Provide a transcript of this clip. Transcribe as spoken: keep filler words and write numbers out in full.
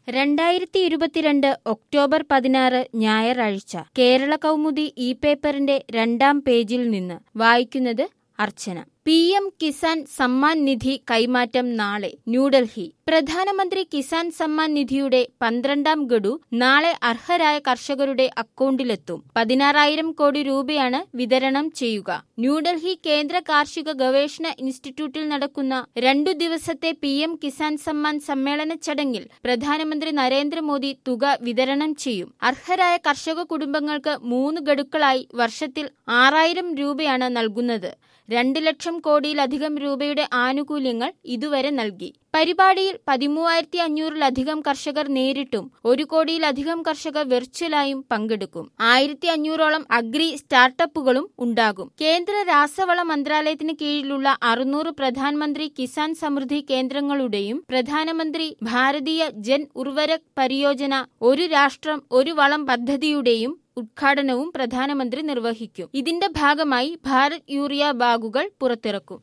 രണ്ടായിരത്തി ഇരുപത്തിരണ്ട് ഒക്ടോബർ പതിനാറ് ഞായറാഴ്ച കേരള കൗമുദി ഇ പേപ്പറിന്റെ രണ്ടാം പേജിൽ നിന്ന് വായിക്കുന്നത് അർച്ചന. പി എം കിസാൻ സമ്മാൻ നിധി കൈമാറ്റം നാളെ ന്യൂഡൽഹി. പ്രധാനമന്ത്രി കിസാൻ സമ്മാൻ നിധിയുടെ പന്ത്രണ്ടാം ഗഡു നാളെ അർഹരായ കർഷകരുടെ അക്കൗണ്ടിലെത്തും. പതിനാറായിരം കോടി രൂപയാണ് വിതരണം ചെയ്യുക. ന്യൂഡൽഹി കേന്ദ്ര കാർഷിക ഗവേഷണ ഇൻസ്റ്റിറ്റ്യൂട്ടിൽ നടക്കുന്ന രണ്ടു ദിവസത്തെ പി എം കിസാൻ സമ്മാൻ സമ്മേളന ചടങ്ങിൽ പ്രധാനമന്ത്രി നരേന്ദ്രമോദി തുക വിതരണം ചെയ്യും. അർഹരായ കർഷക കുടുംബങ്ങൾക്ക് മൂന്ന് ഗഡുക്കളായി വർഷത്തിൽ ആറായിരം രൂപയാണ് നൽകുന്നത്. രണ്ട് ലക്ഷം കോടിയിലധികം രൂപയുടെ ആനുകൂല്യങ്ങൾ ഇതുവരെ നൽകി. പരിപാടിയിൽ പതിമൂവായിരത്തി അഞ്ഞൂറിലധികം കർഷകർ നേരിട്ടും ഒരു കോടിയിലധികം കർഷകർ വെർച്വലായും പങ്കെടുക്കും. ആയിരത്തി അഞ്ഞൂറോളം അഗ്രി സ്റ്റാർട്ടപ്പുകളും ഉണ്ടാകും. കേന്ദ്ര രാസവള മന്ത്രാലയത്തിന് കീഴിലുള്ള അറുന്നൂറ് പ്രധാനമന്ത്രി കിസാൻ സമൃദ്ധി കേന്ദ്രങ്ങളുടെയും പ്രധാനമന്ത്രി ഭാരതീയ ജൻ ഉർവരക് പരിയോജന ഒരു രാഷ്ട്രം ഒരു വളം പദ്ധതിയുടെയും ഉദ്ഘാടനവും പ്രധാനമന്ത്രി നിർവഹിക്കും. ഇതിന്റെ ഭാഗമായി ഭാരത് യൂറിയ ബാഗുകൾ പുറത്തിറക്കും.